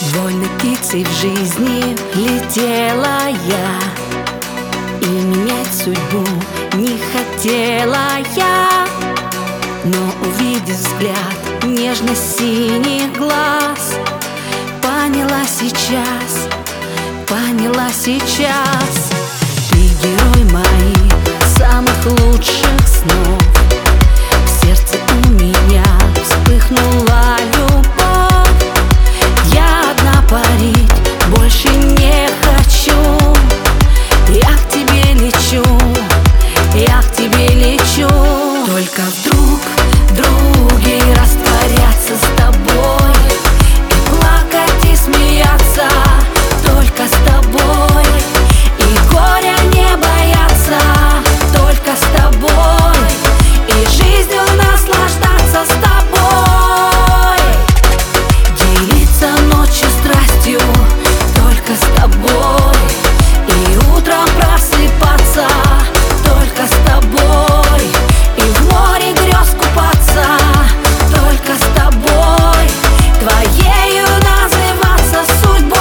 Вольной птицей в жизни летела я, и менять судьбу не хотела я. Но увидев взгляд нежно-синих глаз, поняла сейчас, ты герой моих самых лучших снов. В сердце у меня вспыхнула любовь. Я одна парить больше не хочу. Я к тебе лечу, я к тебе лечу. Только вдруг в друге растворяться с тобой, и плакать, и смеяться только с тобой, и горя не бояться только с тобой, и жизнью наслаждаться с тобой, делиться ночью страстью только с тобой, и утром просыпаться только с тобой, и в море грез купаться только с тобой, твоею называться судьбой.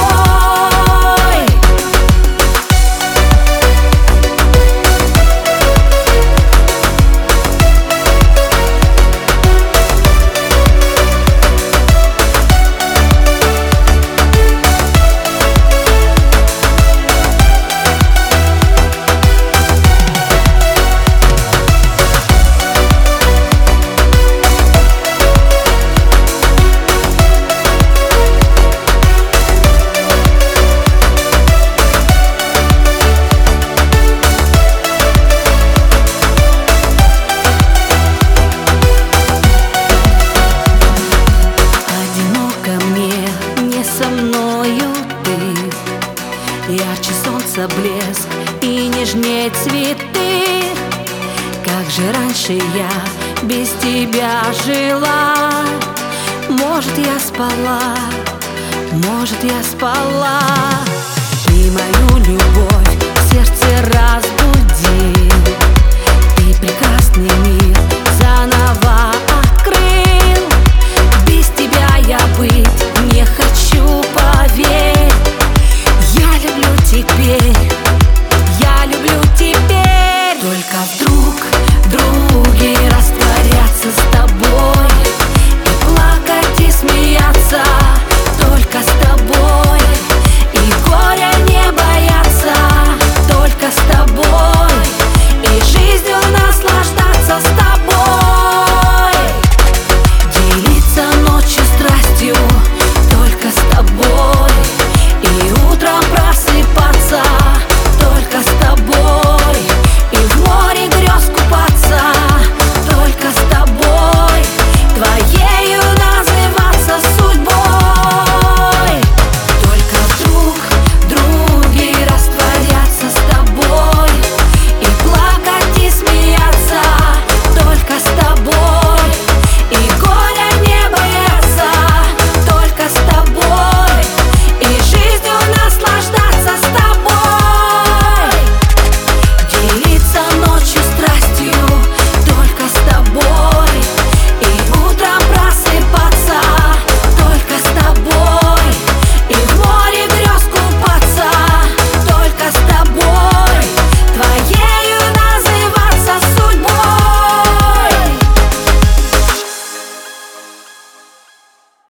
Со мною ты, ярче солнца блеск и нежнее цветы. Как же раньше я без тебя жила? Может, я спала, может, я спала. Ты мою любовь в сердце разбуди, ты прекрасный мир заново